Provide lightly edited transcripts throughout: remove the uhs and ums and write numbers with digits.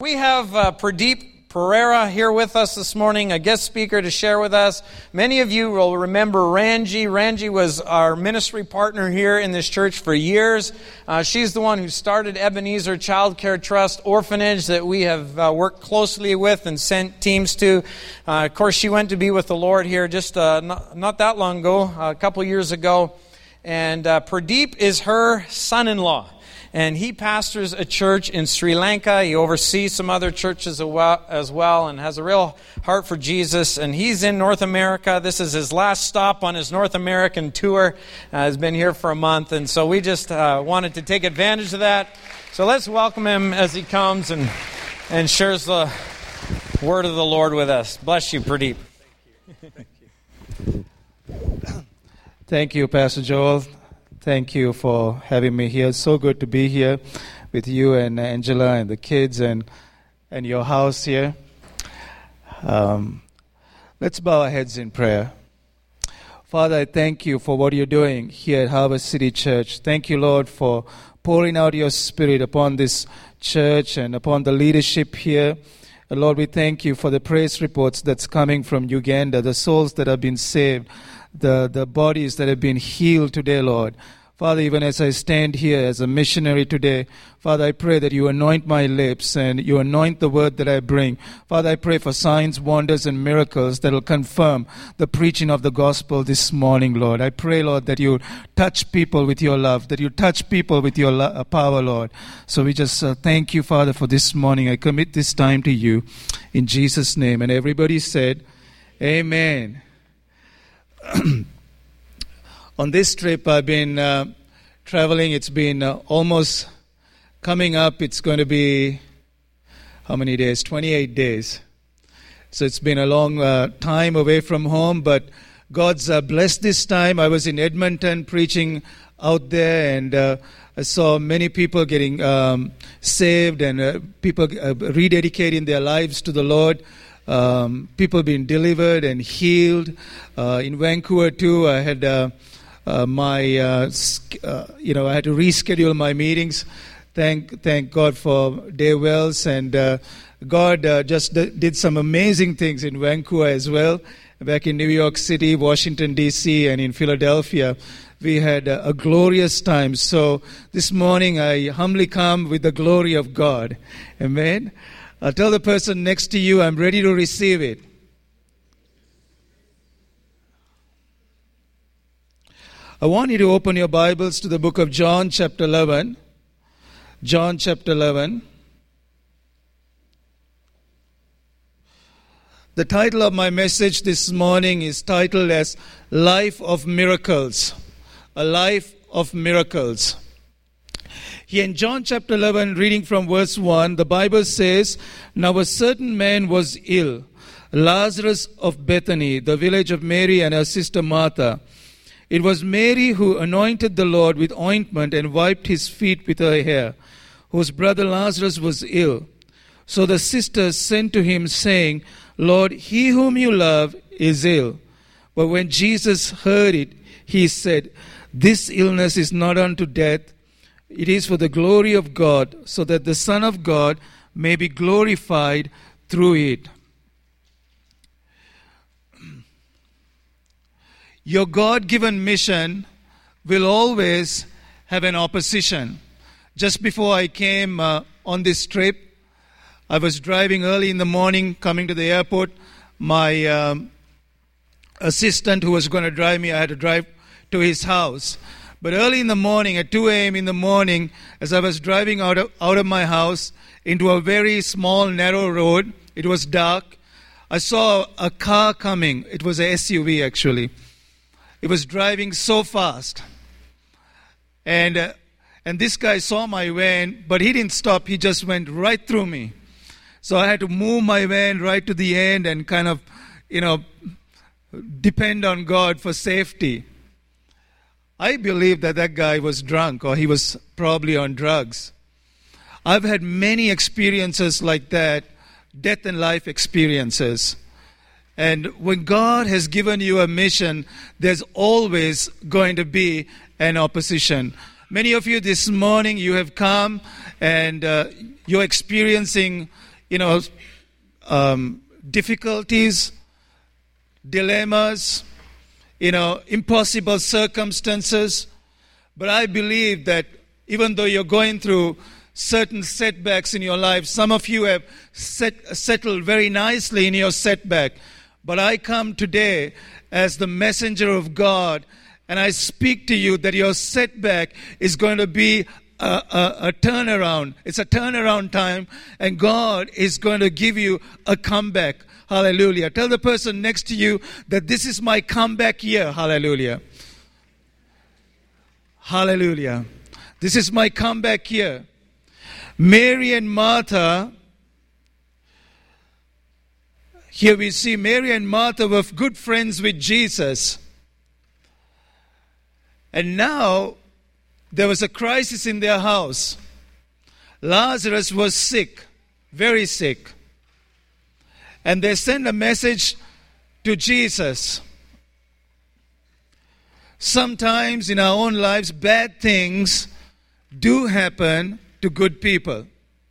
we have Pradeep Pereira here with us this morning, a guest speaker to share with us. Many of you will remember Ranji. Ranji was our ministry partner here in this church for years. She's the one who started Ebenezer Child Care Trust Orphanage that we have worked closely with and sent teams to. Of course, she went to be with the Lord here just not that long ago, a couple years ago. And Pradeep is her son-in-law. And he pastors a church in Sri Lanka. He oversees some other churches as well and has a real heart for Jesus. And he's in North America. This is his last stop on his North American tour. He's been here for a month. And so we just wanted to take advantage of that. So let's welcome him as he comes and shares the word of the Lord with us. Bless you, Pradeep. Thank you. Thank you, Pastor Joel. Thank you for having me here. It's so good to be here with you and Angela and the kids and your house here. Let's bow our heads in prayer. Father, I thank you for what you're doing here at Harvest City Church. Thank you, Lord, for pouring out your Spirit upon this church and upon the leadership here. And Lord, we thank you for the praise reports that's coming from Uganda, the souls that have been saved, the bodies that have been healed today, Lord. Father, even as I stand here as a missionary today, Father, I pray that you anoint my lips and you anoint the word that I bring. Father, I pray for signs, wonders, and miracles that will confirm the preaching of the gospel this morning, Lord. I pray, Lord, that you touch people with your love, that you touch people with your power, Lord. So we just thank you, Father, for this morning. I commit this time to you in Jesus' name. And everybody said, Amen. On this trip, I've been traveling. It's been almost coming up. It's going to be, how many days? 28 days. So it's been a long time away from home, but God's blessed this time. I was in Edmonton preaching out there, and I saw many people getting saved and people rededicating their lives to the Lord. People being delivered and healed. In Vancouver too, I had I had to reschedule my meetings. Thank God for Dave Wells, and God just did some amazing things in Vancouver as well. Back in New York City, Washington D.C., and in Philadelphia, we had a glorious time. So this morning, I humbly come with the glory of God. Amen. Tell the person next to you, I'm ready to receive it. I want you to open your Bibles to the book of John chapter 11. John chapter 11. The title of my message this morning is titled as Life of Miracles. A Life of Miracles. Here in John chapter 11, reading from verse 1, the Bible says, Now a certain man was ill, Lazarus of Bethany, the village of Mary and her sister Martha. It was Mary who anointed the Lord with ointment and wiped his feet with her hair, whose brother Lazarus was ill. So the sisters sent to him, saying, Lord, he whom you love is ill. But when Jesus heard it, he said, This illness is not unto death. It is for the glory of God, so that the Son of God may be glorified through it. Your God-given mission will always have an opposition. Just before I came on this trip, I was driving early in the morning, coming to the airport. My assistant who was going to drive me, I had to drive to his house. But early in the morning, at 2 a.m. in the morning, as I was driving out of my house into a very small, narrow road, it was dark, I saw a car coming. It was an SUV, actually. It was driving so fast. And this guy saw my van, but he didn't stop. He just went right through me. So I had to move my van right to the end and kind of, depend on God for safety. I believe that guy was drunk, or he was probably on drugs. I've had many experiences like that, death and life experiences. And when God has given you a mission, there's always going to be an opposition. Many of you this morning, you have come and you're experiencing difficulties, dilemmas, impossible circumstances. But I believe that even though you're going through certain setbacks in your life, some of you have settled very nicely in your setback. But I come today as the messenger of God, and I speak to you that your setback is going to be a turnaround. It's a turnaround time, and God is going to give you a comeback. Hallelujah. Tell the person next to you that this is my comeback year. Hallelujah. Hallelujah. This is my comeback year. Mary and Martha, here we see Mary and Martha were good friends with Jesus. And now there was a crisis in their house. Lazarus was sick, very sick. And they sent a message to Jesus. Sometimes in our own lives, bad things do happen to good people.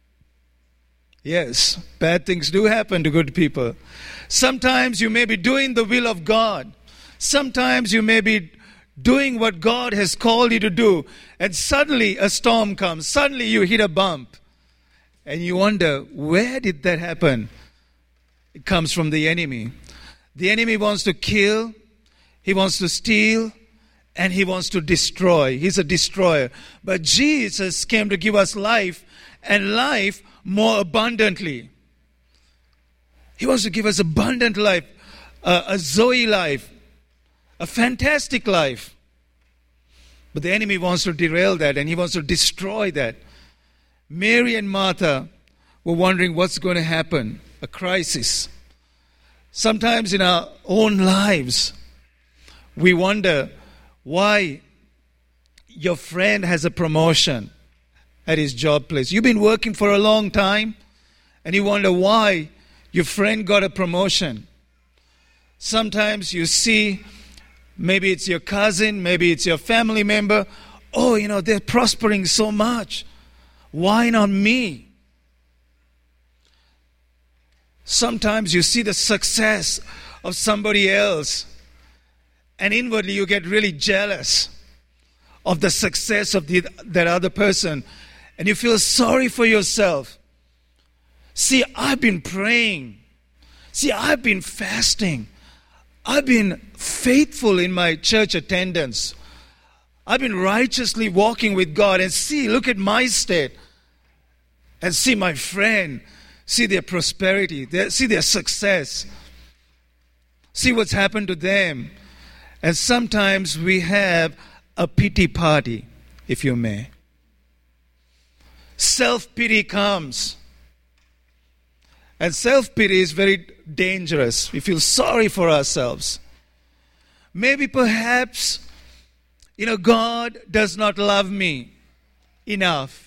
Yes, bad things do happen to good people. Sometimes you may be doing the will of God. Sometimes you may be doing what God has called you to do, and suddenly a storm comes. Suddenly you hit a bump. And you wonder, where did that happen? It comes from the enemy. The enemy wants to kill, he wants to steal, and he wants to destroy. He's a destroyer. But Jesus came to give us life, and life more abundantly. He wants to give us abundant life, a Zoe life, a fantastic life. But the enemy wants to derail that, and he wants to destroy that. Mary and Martha were wondering what's going to happen. A crisis. Sometimes in our own lives, we wonder why your friend has a promotion at his job place. You've been working for a long time, and you wonder why your friend got a promotion. Sometimes you see, maybe it's your cousin, maybe it's your family member. Oh, they're prospering so much. Why not me? Sometimes you see the success of somebody else, and inwardly you get really jealous of the success of that other person, and you feel sorry for yourself. See, I've been praying. See, I've been fasting. I've been faithful in my church attendance. I've been righteously walking with God, and see, look at my state. And see my friend. See their prosperity. See their success. See what's happened to them. And sometimes we have a pity party, if you may. Self-pity comes. And self-pity is very dangerous. We feel sorry for ourselves. Maybe perhaps, God does not love me enough.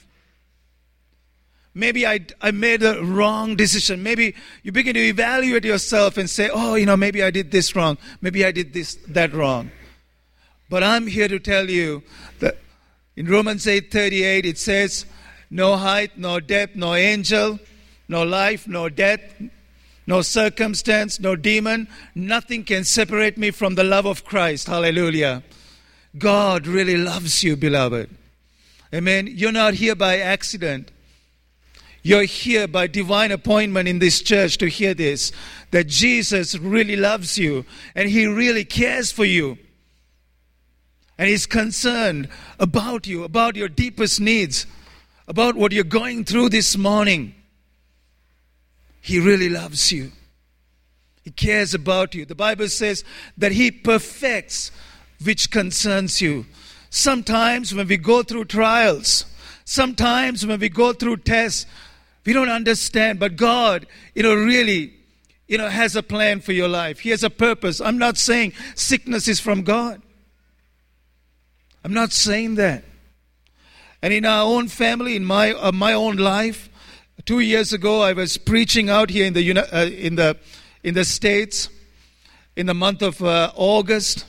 Maybe I made a wrong decision. Maybe you begin to evaluate yourself and say, maybe I did this wrong. Maybe I did that wrong. But I'm here to tell you that in Romans 8:38 it says, no height, no depth, no angel, no life, no death, no circumstance, no demon, nothing can separate me from the love of Christ. Hallelujah. God really loves you, beloved. Amen. You're not here by accident. You're here by divine appointment in this church to hear this, that Jesus really loves you and He really cares for you. And He's concerned about you, about your deepest needs, about what you're going through this morning. He really loves you. He cares about you. The Bible says that He perfects which concerns you. Sometimes when we go through trials, sometimes when we go through tests, we don't understand, but God, really, has a plan for your life. He has a purpose. I'm not saying sickness is from God. I'm not saying that. And in our own family, in my own life, 2 years ago, I was preaching out here in the States in the month of August.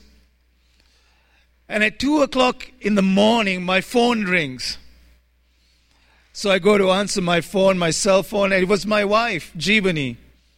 And at 2 o'clock in the morning, my phone rings. So I go to answer my phone, my cell phone, and it was my wife, Jeevani.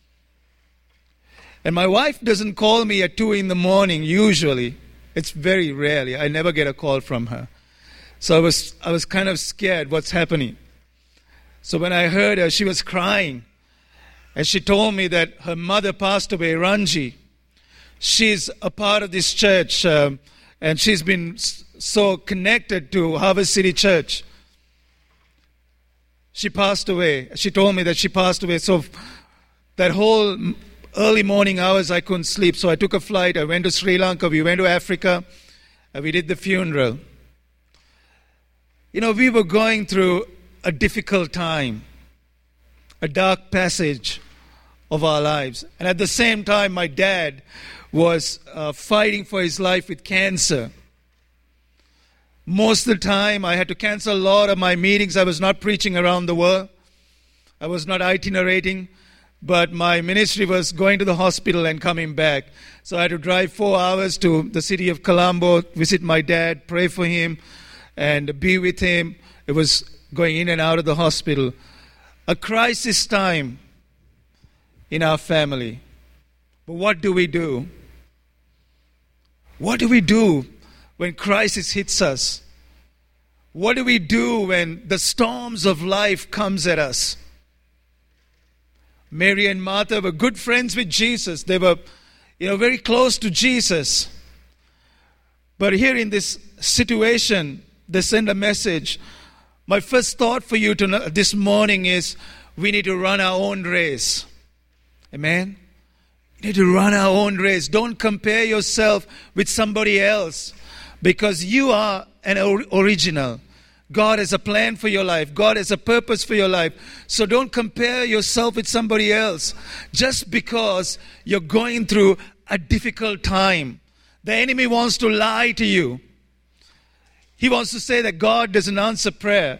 And my wife doesn't call me at 2 in the morning usually. It's very rarely. I never get a call from her. So I was kind of scared what's happening. So when I heard her, she was crying. And she told me that her mother passed away, Ranji. She's a part of this church, and she's been so connected to Harvest City Church. She passed away. She told me that she passed away. So that whole early morning hours, I couldn't sleep. So I took a flight. I went to Sri Lanka. We went to Africa. And we did the funeral. You know, we were going through a difficult time, a dark passage of our lives. And at the same time, my dad was fighting for his life with cancer. Most of the time, I had to cancel a lot of my meetings. I was not preaching around the world. I was not itinerating. But my ministry was going to the hospital and coming back. So I had to drive 4 hours to the city of Colombo, visit my dad, pray for him, and be with him. It was going in and out of the hospital. A crisis time in our family. But what do we do? What do we do when crisis hits us? What do we do when the storms of life comes at us? Mary and Martha were good friends with Jesus. They were, very close to Jesus. But here in this situation, they send a message. My first thought for you this morning is we need to run our own race. Amen? You need to run our own race. Don't compare yourself with somebody else because you are an original. God has a plan for your life. God has a purpose for your life. So don't compare yourself with somebody else just because you're going through a difficult time. The enemy wants to lie to you. He wants to say that God doesn't answer prayer.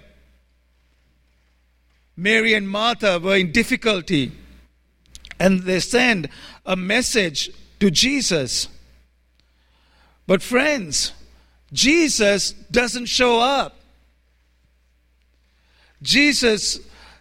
Mary and Martha were in difficulty, and they send a message to Jesus. But friends, Jesus doesn't show up. Jesus,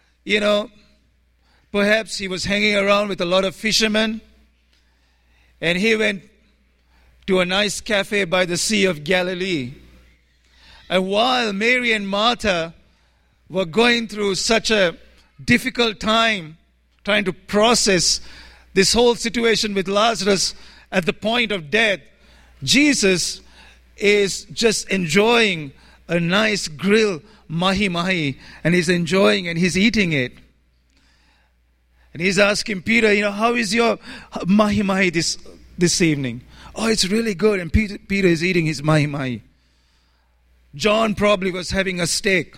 perhaps he was hanging around with a lot of fishermen, and he went to a nice cafe by the Sea of Galilee. And while Mary and Martha were going through such a difficult time, trying to process this whole situation with Lazarus at the point of death, Jesus is just enjoying a nice grill mahi-mahi, and he's enjoying and he's eating it. And he's asking Peter, how is your mahi-mahi this evening? Oh, it's really good. And Peter is eating his mahi-mahi. John probably was having a steak.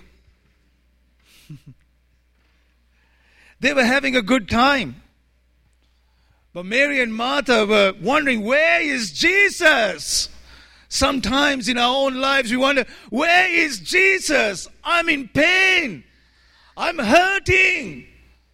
They were having a good time. But Mary and Martha were wondering, where is Jesus? Sometimes in our own lives we wonder, where is Jesus? I'm in pain. I'm hurting.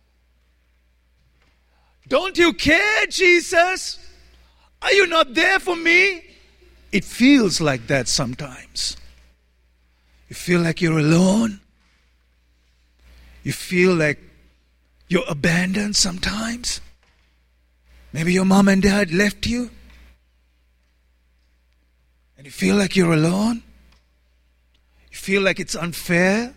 Don't you care, Jesus? Are you not there for me? It feels like that sometimes. You feel like you're alone. You feel like you're abandoned sometimes. Maybe your mom and dad left you. And you feel like you're alone. You feel like it's unfair.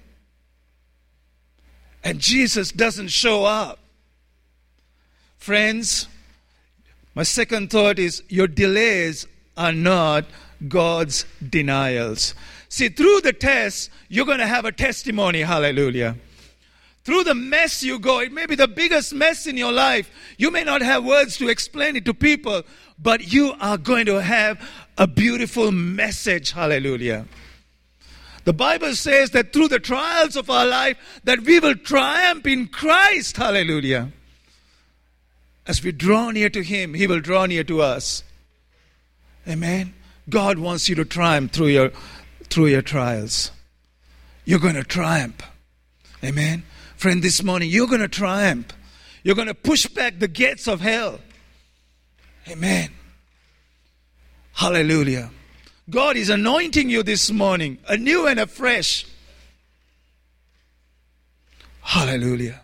And Jesus doesn't show up. Friends, my second thought is your delays are not God's denials. See, through the test, you're going to have a testimony. Hallelujah. Through the mess you go, it may be the biggest mess in your life. You may not have words to explain it to people, but you are going to have a beautiful message. Hallelujah. The Bible says that through the trials of our life, that we will triumph in Christ. Hallelujah. As we draw near to Him, He will draw near to us. Amen. God wants you to triumph through your trials. You're going to triumph. Amen. Friend, this morning, you're going to triumph. You're going to push back the gates of hell. Amen. Hallelujah. God is anointing you this morning, anew and afresh. Hallelujah.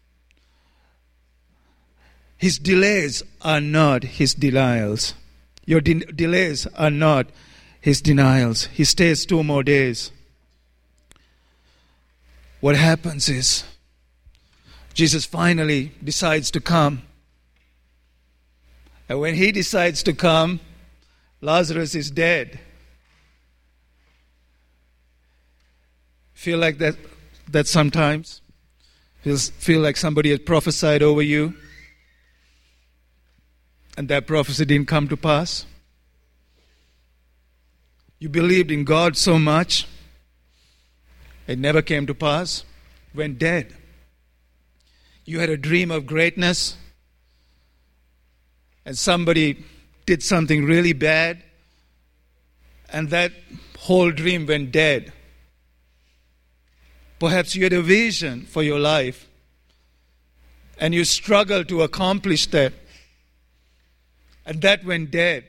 His delays are not his denials. Your delays are not his denials. He stays 2 more days. What happens is, Jesus finally decides to come. And when he decides to come, Lazarus is dead. Feel like that sometimes? Feel like somebody has prophesied over you and that prophecy didn't come to pass? You believed in God so much, it never came to pass, went dead. You had a dream of greatness, and somebody did something really bad, and that whole dream went dead. Perhaps you had a vision for your life, and you struggled to accomplish that, and that went dead.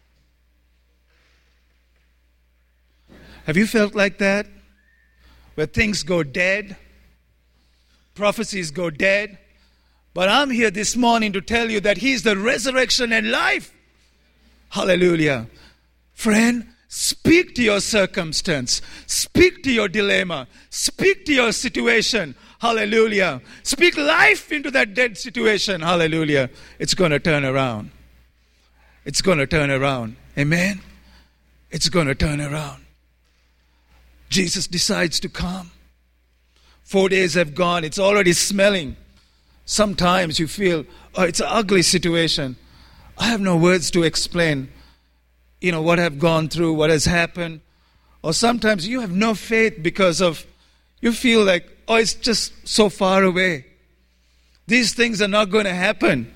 Have you felt like that? Where things go dead, prophecies go dead. But I'm here this morning to tell you that He's the resurrection and life. Hallelujah. Friend, speak to your circumstance. Speak to your dilemma. Speak to your situation. Hallelujah. Speak life into that dead situation. Hallelujah. It's going to turn around. It's going to turn around. Amen. It's going to turn around. Jesus decides to come. 4 days have gone. It's already smelling. Sometimes you feel, oh, it's an ugly situation. I have no words to explain, what I've gone through, what has happened. Or sometimes you have no faith because of, you feel like, oh, it's just so far away. These things are not going to happen.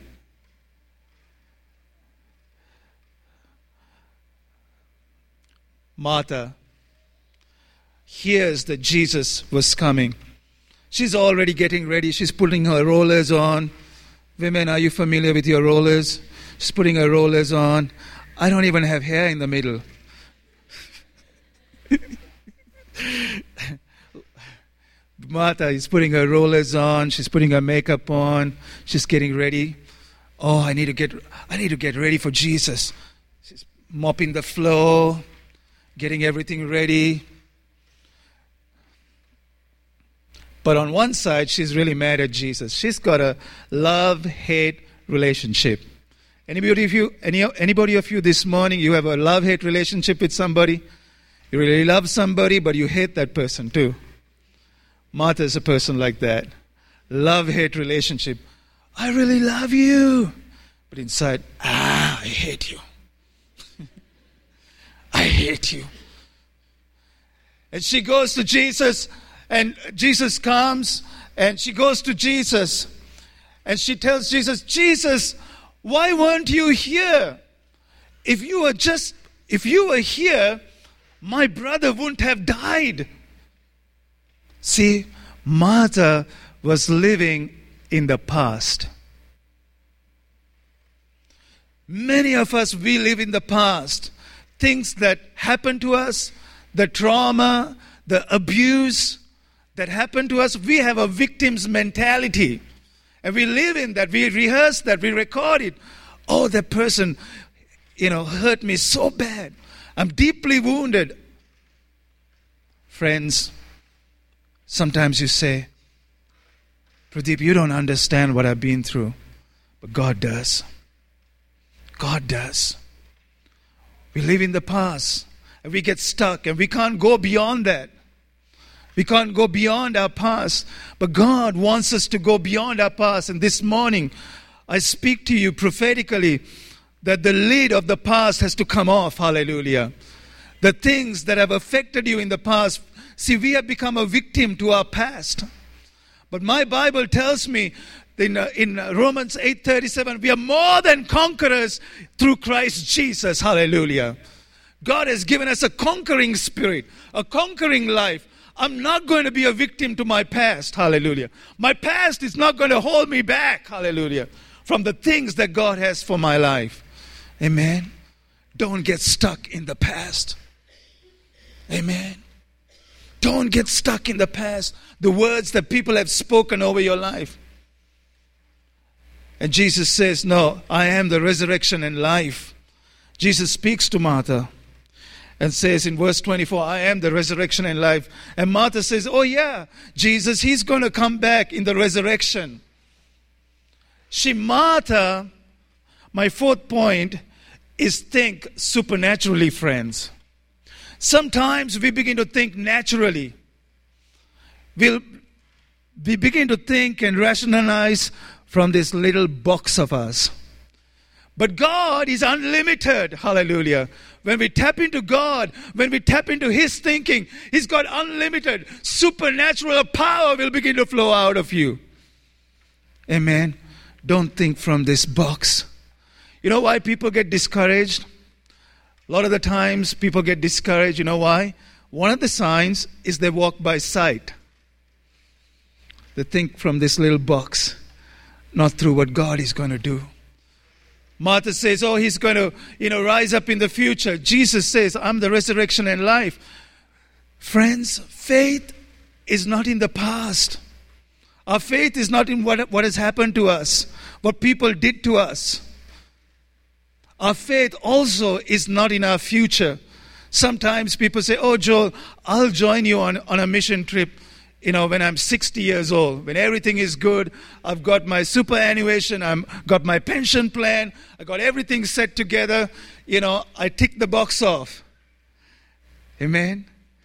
Martha hears that Jesus was coming. She's already getting ready. She's putting her rollers on. Women, are you familiar with your rollers? She's putting her rollers on. I don't even have hair in the middle. Martha is putting her rollers on. She's putting her makeup on. She's getting ready. Oh, I need to get ready for Jesus. She's mopping the floor, getting everything ready. But on one side, she's really mad at Jesus. She's got a love-hate relationship. Anybody of you this morning, you have a love-hate relationship with somebody? You really love somebody, but you hate that person too. Martha is a person like that. Love-hate relationship. I really love you. But inside, I hate you. I hate you. And she goes to Jesus, and Jesus comes, and she goes to Jesus, and she tells Jesus, Jesus, why weren't you here? If you were here, my brother wouldn't have died. See, Martha was living in the past. Many of us, we live in the past. Things that happened to us, the trauma, the abuse that happened to us, we have a victim's mentality. And we live in that, we rehearse that, we record it. Oh, that person, hurt me so bad. I'm deeply wounded. Friends, sometimes you say, Pradeep, you don't understand what I've been through. But God does. God does. We live in the past, and we get stuck, and we can't go beyond that. We can't go beyond our past. But God wants us to go beyond our past. And this morning, I speak to you prophetically that the lid of the past has to come off. Hallelujah. The things that have affected you in the past. See, we have become a victim to our past. But my Bible tells me in Romans 8:37, we are more than conquerors through Christ Jesus. Hallelujah. God has given us a conquering spirit, a conquering life. I'm not going to be a victim to my past. Hallelujah. My past is not going to hold me back. Hallelujah. From the things that God has for my life. Amen. Don't get stuck in the past. Amen. Don't get stuck in the past, the words that people have spoken over your life. And Jesus says, no, I am the resurrection and life. Jesus speaks to Martha and says in verse 24, I am the resurrection and life. And Martha says, oh yeah, Jesus, he's going to come back in the resurrection. Martha, my fourth point is think supernaturally, friends. Sometimes we begin to think naturally. We begin to think and rationalize from this little box of us. But God is unlimited. Hallelujah. When we tap into God, when we tap into His thinking, He's got unlimited supernatural power will begin to flow out of you. Amen. Don't think from this box. You know why people get discouraged? A lot of the times people get discouraged. You know why? One of the signs is they walk by sight. They think from this little box, not through what God is going to do. Martha says, oh, he's going to, rise up in the future. Jesus says, I'm the resurrection and life. Friends, faith is not in the past. Our faith is not in what has happened to us, what people did to us. Our faith also is not in our future. Sometimes people say, oh, Joel, I'll join you on a mission trip, when I'm 60 years old, when everything is good. I've got my superannuation, I've got my pension plan, I got everything set together. I tick the box off. Amen.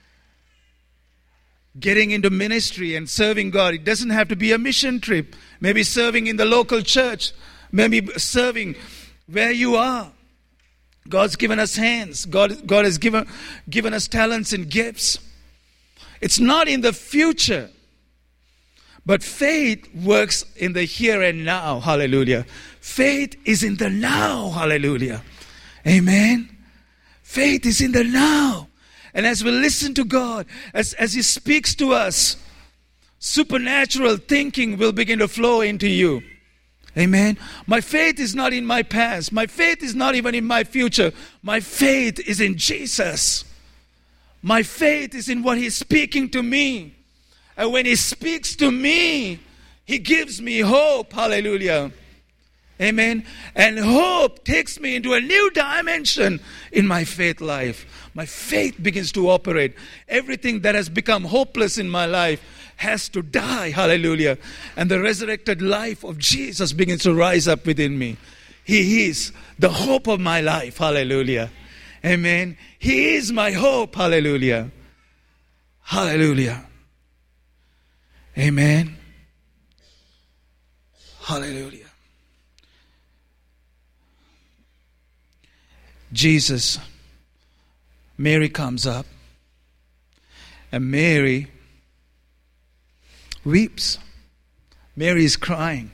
Getting into ministry and serving God, it doesn't have to be a mission trip. Maybe serving in the local church, maybe serving where you are. God's given us hands. God has given us talents and gifts. It's not in the future. But faith works in the here and now. Hallelujah. Faith is in the now. Hallelujah. Amen. Faith is in the now. And as we listen to God, as He speaks to us, supernatural thinking will begin to flow into you. Amen. My faith is not in my past. My faith is not even in my future. My faith is in Jesus. My faith is in what He's speaking to me. And when He speaks to me, He gives me hope. Hallelujah. Amen. And hope takes me into a new dimension in my faith life. My faith begins to operate. Everything that has become hopeless in my life has to die. Hallelujah. And the resurrected life of Jesus begins to rise up within me. He is the hope of my life. Hallelujah. Amen. He is my hope. Hallelujah. Hallelujah. Amen. Hallelujah. Jesus, Mary comes up, and Mary weeps. Mary is crying.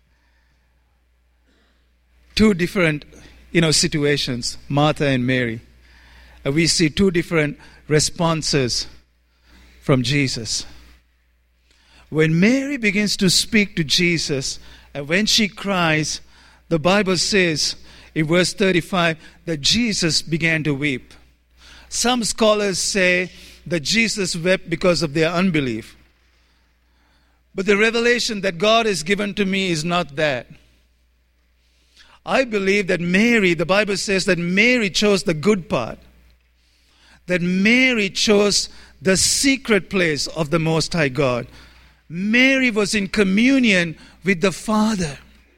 Two different, situations, Martha and Mary. We see two different responses from Jesus. When Mary begins to speak to Jesus, and when she cries, the Bible says in verse 35 that Jesus began to weep. Some scholars say that Jesus wept because of their unbelief. But the revelation that God has given to me is not that. I believe that Mary, the Bible says that Mary chose the good part. That Mary chose the secret place of the Most High God. Mary was in communion with the Father.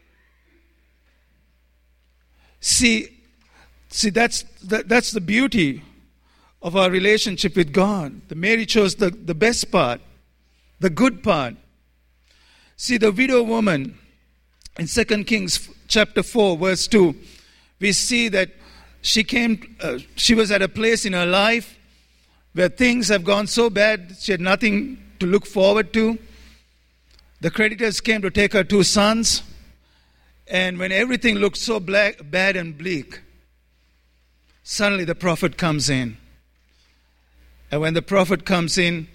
See, that's the beauty of our relationship with God. The Mary chose the best part, the good part. See, the widow woman in 2 Kings chapter 4, verse 2, we see that she was at a place in her life where things have gone so bad, she had nothing to look forward to. The creditors came to take her two sons, and when everything looked so bad and bleak, suddenly the prophet comes in. And when the prophet comes in,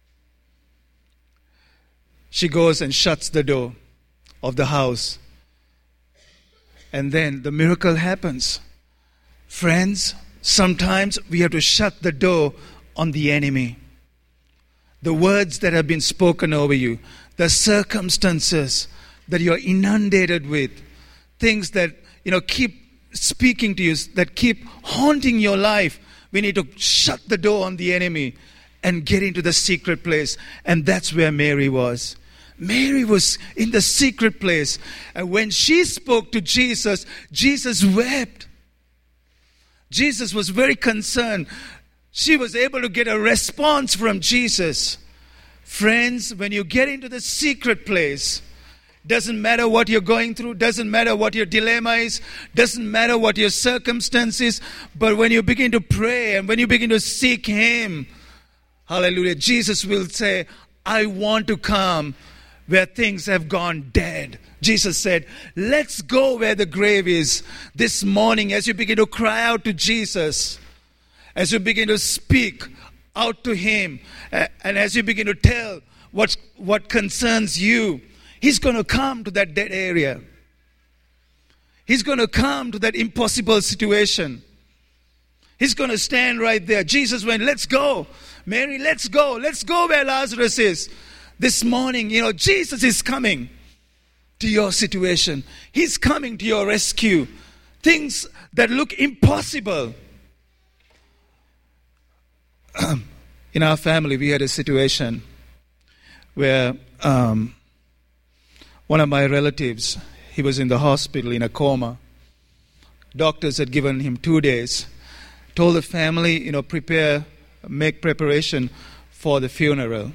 she goes and shuts the door of the house. And then the miracle happens. Friends, sometimes we have to shut the door on the enemy. the words that have been spoken over you, the circumstances that you are inundated with, things that, keep speaking to you, that keep haunting your life. We need to shut the door on the enemy and get into the secret place. And that's where Mary was. Mary was in the secret place. And when she spoke to Jesus, Jesus wept. Jesus was very concerned. She was able to get a response from Jesus. Friends, when you get into the secret place, doesn't matter what you're going through, doesn't matter what your dilemma is, doesn't matter what your circumstance is, but when you begin to pray and when you begin to seek Him, hallelujah, Jesus will say, I want to come where things have gone dead. Jesus said, let's go where the grave is. This morning, as you begin to cry out to Jesus, as you begin to speak out to Him, and as you begin to tell what concerns you, He's going to come to that dead area. He's going to come to that impossible situation. He's going to stand right there. Jesus went, let's go. Mary, let's go. Let's go where Lazarus is. This morning, Jesus is coming to your situation. He's coming to your rescue. Things that look impossible. In our family, we had a situation where one of my relatives, he was in the hospital in a coma. Doctors had given him 2 days. Told the family, make preparation for the funeral.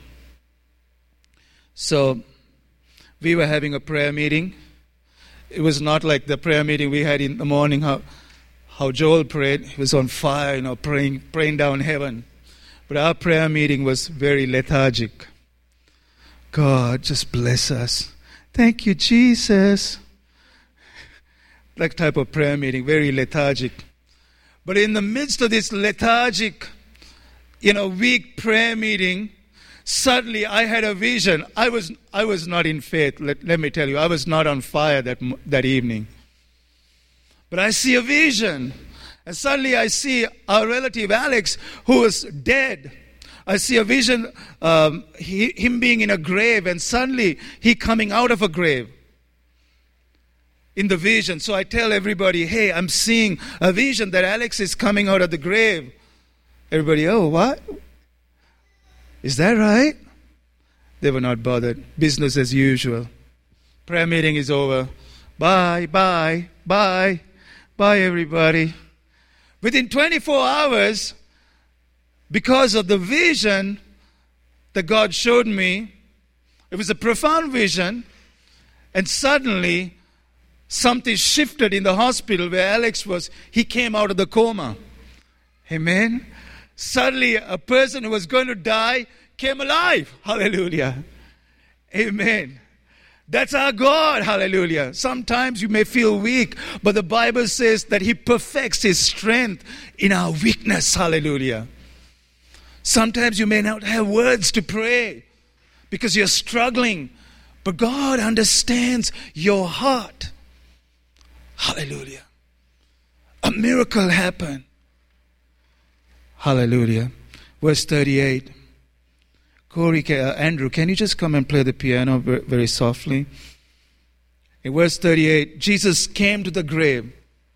So we were having a prayer meeting. It was not like the prayer meeting we had in the morning, how Joel prayed. He was on fire, praying down heaven. But our prayer meeting was very lethargic. God, just bless us. Thank you, Jesus. That type of prayer meeting, very lethargic. But in the midst of this lethargic, weak prayer meeting, suddenly I had a vision. I was not in faith, let me tell you. I was not on fire that evening. But I see a vision. And suddenly I see our relative Alex, who was dead. I see a vision, him being in a grave, and suddenly he coming out of a grave in the vision. So I tell everybody, hey, I'm seeing a vision that Alex is coming out of the grave. Everybody, oh, what? Is that right? They were not bothered. Business as usual. Prayer meeting is over. Bye, bye, bye, bye, everybody. Within 24 hours, because of the vision that God showed me, it was a profound vision, and suddenly something shifted in the hospital where Alex was. He came out of the coma. Amen. Suddenly a person who was going to die came alive. Hallelujah. Amen. That's our God. Hallelujah. Sometimes you may feel weak, but the Bible says that He perfects His strength in our weakness. Hallelujah. Sometimes you may not have words to pray because you're struggling, but God understands your heart. Hallelujah. A miracle happened. Hallelujah. Verse 38. Corey, Andrew, can you just come and play the piano very softly? In verse 38, Jesus came to the grave.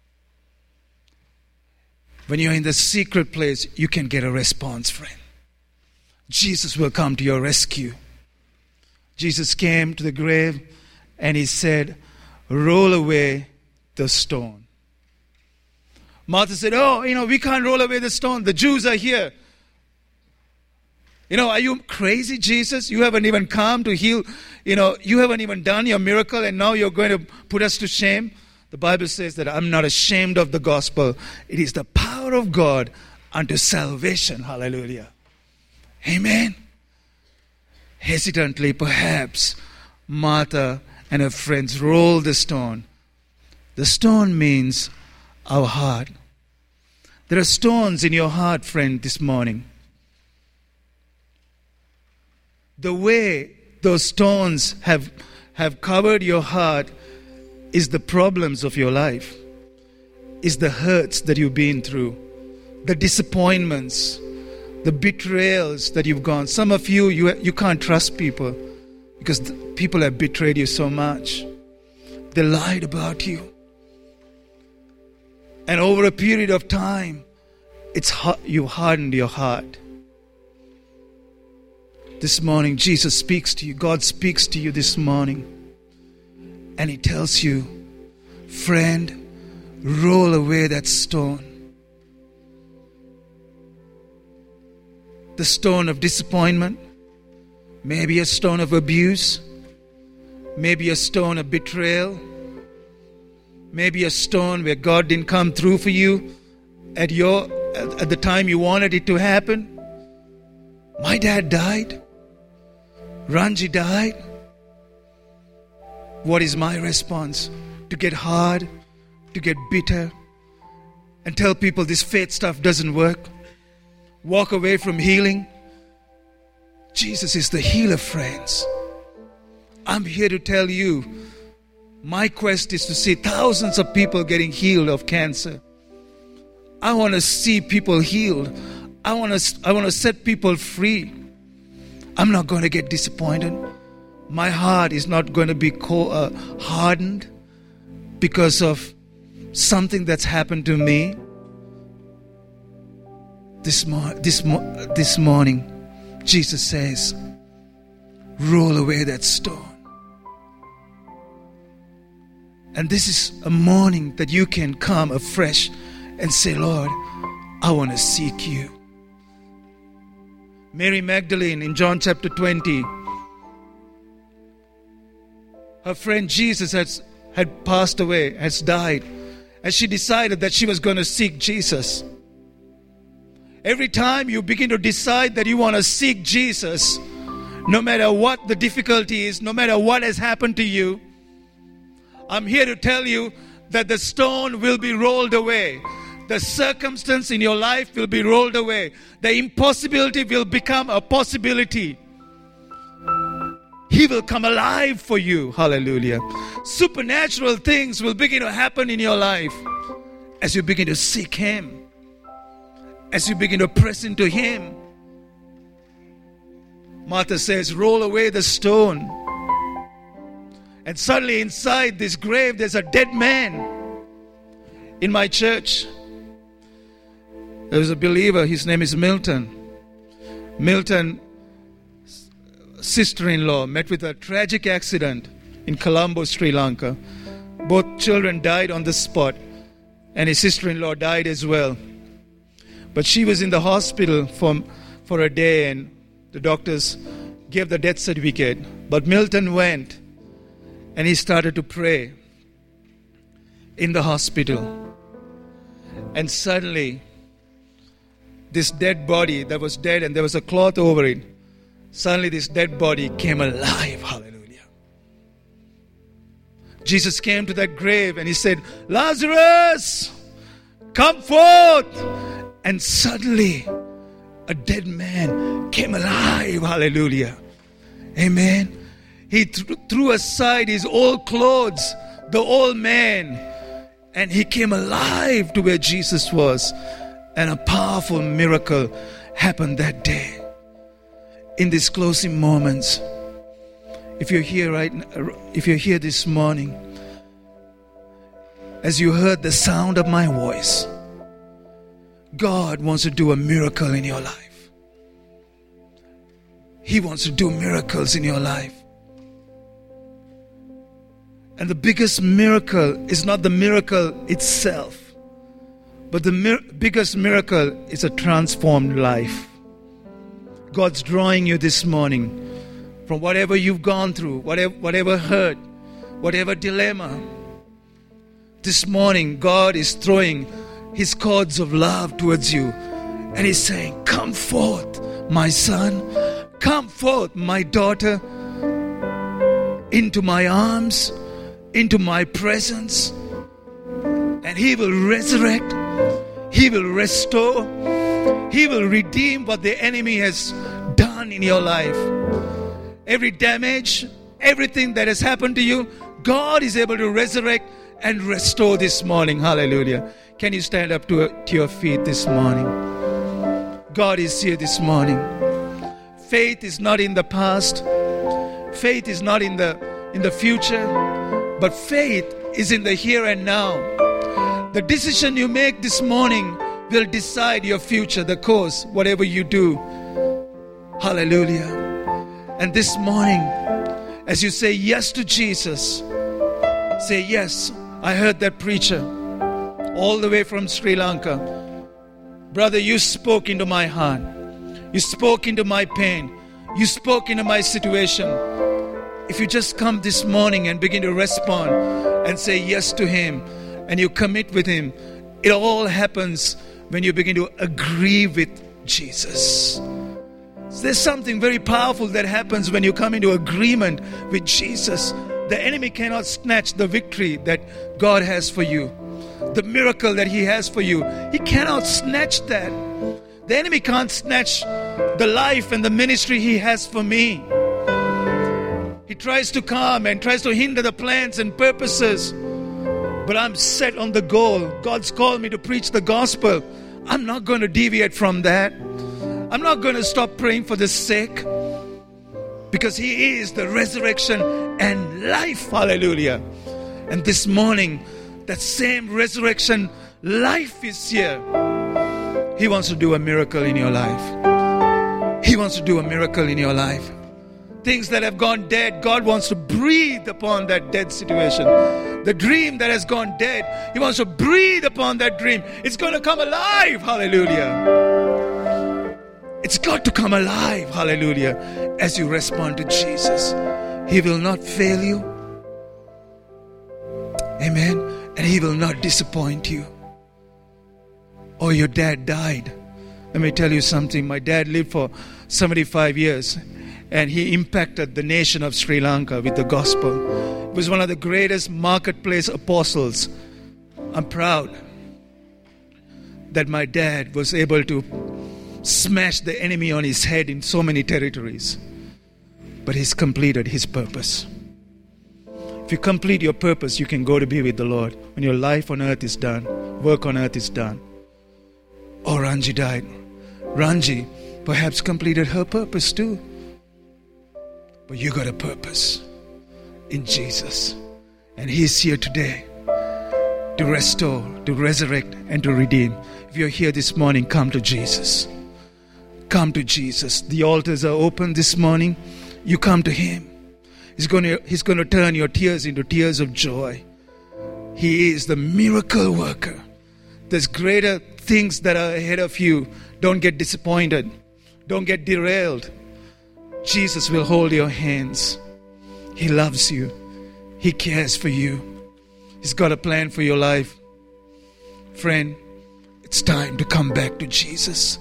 When you're in the secret place, you can get a response, friend. Jesus will come to your rescue. Jesus came to the grave and He said, roll away the stone. Martha said, we can't roll away the stone. The Jews are here. Are you crazy, Jesus? You haven't even come to heal. You haven't even done your miracle and now you're going to put us to shame. The Bible says that I'm not ashamed of the gospel. It is the power of God unto salvation. Hallelujah. Amen. Hesitantly, perhaps, Martha and her friends rolled the stone. The stone means our heart. There are stones in your heart, friend, this morning. The way those stones have covered your heart is the problems of your life, is the hurts that you've been through, the disappointments, the betrayals that you've gone. Some of you can't trust people because people have betrayed you so much. They lied about you. And over a period of time, you hardened your heart. This morning, Jesus speaks to you. God speaks to you this morning. And He tells you, friend, roll away that stone. The stone of disappointment, maybe a stone of abuse, maybe a stone of betrayal, maybe a stone where God didn't come through for you at the time you wanted it to happen. My dad died. Ranji died. What is my response? To get hard, to get bitter, and tell people this faith stuff doesn't work? Walk away from healing? Jesus is the healer, friends. I'm here to tell you, my quest is to see thousands of people getting healed of cancer. I want to see people healed. I want to set people free. I'm not going to get disappointed. My heart is not going to be hardened because of something that's happened to me. This morning, Jesus says, roll away that stone. And this is a morning that you can come afresh and say, Lord, I want to seek you. Mary Magdalene in John chapter 20, her friend Jesus had passed away, has died, and she decided that she was going to seek Jesus. Every time you begin to decide that you want to seek Jesus, no matter what the difficulty is, no matter what has happened to you, I'm here to tell you that the stone will be rolled away. The circumstance in your life will be rolled away. The impossibility will become a possibility. He will come alive for you. Hallelujah. Supernatural things will begin to happen in your life as you begin to seek Him, as you begin to press into Him. Martha says, roll away the stone. And suddenly inside this grave, there's a dead man. In my church, there was a believer, his name is Milton. Milton's sister-in-law met with a tragic accident in Colombo, Sri Lanka. Both children died on the spot, and his sister-in-law died as well. But she was in the hospital for a day, and the doctors gave the death certificate. But Milton went, and he started to pray in the hospital. And suddenly, this dead body that was dead and there was a cloth over it, suddenly this dead body came alive. Hallelujah. Jesus came to that grave and He said, Lazarus, come forth. And suddenly, a dead man came alive. Hallelujah. Amen. He threw aside his old clothes, the old man, and he came alive to where Jesus was. And a powerful miracle happened that day. In these closing moments, if you're here this morning, as you heard the sound of my voice, God wants to do a miracle in your life. He wants to do miracles in your life. And the biggest miracle is not the miracle itself, but the biggest miracle is a transformed life. God's drawing you this morning from whatever you've gone through, whatever hurt, whatever dilemma. This morning, God is throwing His cords of love towards you. And He's saying, come forth, my son. Come forth, my daughter, into my arms, into my presence. And He will resurrect. He will restore. He will redeem what the enemy has done in your life. Every damage, everything that has happened to you, God is able to resurrect and restore this morning. Hallelujah. Can you stand up to your feet this morning? God is here this morning. Faith is not in the past. Faith is not in the future. But faith is in the here and now. The decision you make this morning will decide your future, the course, whatever you do. Hallelujah. And this morning, as you say yes to Jesus, say, yes, I heard that preacher all the way from Sri Lanka. Brother, you spoke into my heart. You spoke into my pain. You spoke into my situation. If you just come this morning and begin to respond and say yes to Him, and you commit with Him, it all happens when you begin to agree with Jesus. So there's something very powerful that happens when you come into agreement with Jesus. The enemy cannot snatch the victory that God has for you, the miracle that He has for you. He cannot snatch that. The enemy can't snatch the life and the ministry He has for me. He tries to come and tries to hinder the plans and purposes. But I'm set on the goal. God's called me to preach the gospel. I'm not going to deviate from that. I'm not going to stop praying for the sick, because He is the resurrection and life. Hallelujah. And this morning, that same resurrection life is here. He wants to do a miracle in your life. He wants to do a miracle in your life. Things that have gone dead, God wants to breathe upon that dead situation. The dream that has gone dead, He wants to breathe upon that dream. It's going to come alive. Hallelujah. It's got to come alive. Hallelujah. As you respond to Jesus, He will not fail you. Amen. And He will not disappoint you. Oh, your dad died. Let me tell you something. My dad lived for 75 years. And he impacted the nation of Sri Lanka with the gospel. He was one of the greatest marketplace apostles. I'm proud that my dad was able to smash the enemy on his head in so many territories. But he's completed his purpose. If you complete your purpose, you can go to be with the Lord. When your life on earth is done, work on earth is done. Oh, Ranji died. Ranji perhaps completed her purpose too. But you got a purpose in Jesus. And He's here today to restore, to resurrect, and to redeem. If you're here this morning, come to Jesus. Come to Jesus. The altars are open this morning. You come to Him. He's going to turn your tears into tears of joy. He is the miracle worker. There's greater things that are ahead of you. Don't get disappointed. Don't get derailed. Jesus will hold your hands. He loves you. He cares for you. He's got a plan for your life. Friend, it's time to come back to Jesus.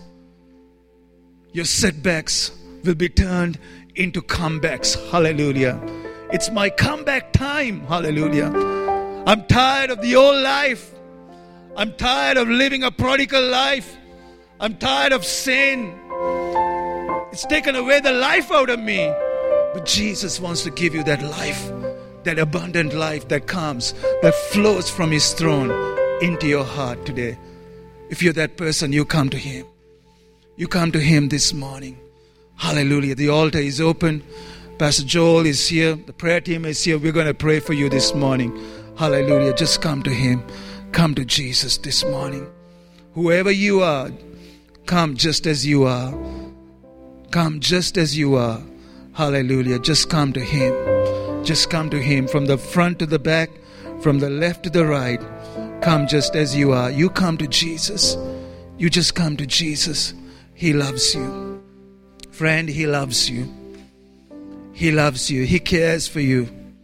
Your setbacks will be turned into comebacks. Hallelujah. It's my comeback time. Hallelujah. I'm tired of the old life. I'm tired of living a prodigal life. I'm tired of sin. It's taken away the life out of me. But Jesus wants to give you that life, that abundant life that comes, that flows from His throne into your heart today. If you're that person, you come to Him. You come to Him this morning. Hallelujah. The altar is open. Pastor Joel is here. The prayer team is here. We're going to pray for you this morning. Hallelujah. Just come to Him. Come to Jesus this morning. Whoever you are, come just as you are. Come just as you are. Hallelujah. Just come to Him. Just come to Him from the front to the back, from the left to the right. Come just as you are. You come to Jesus. You just come to Jesus. He loves you. Friend, He loves you. He loves you. He cares for you.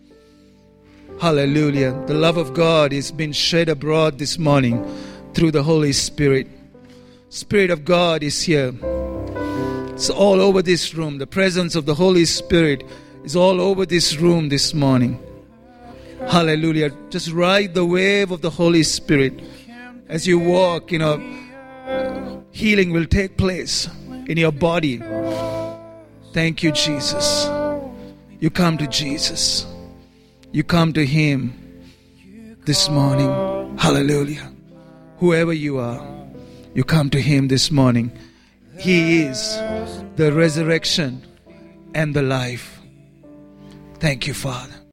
Hallelujah. The love of God is being shed abroad this morning through the Holy Spirit. Spirit of God is here. It's all over this room. The presence of the Holy Spirit is all over this room this morning. Hallelujah. Just ride the wave of the Holy Spirit. As you walk, healing will take place in your body. Thank you, Jesus. You come to Jesus. You come to Him this morning. Hallelujah. Whoever you are, you come to Him this morning. He is the resurrection and the life. Thank you, Father.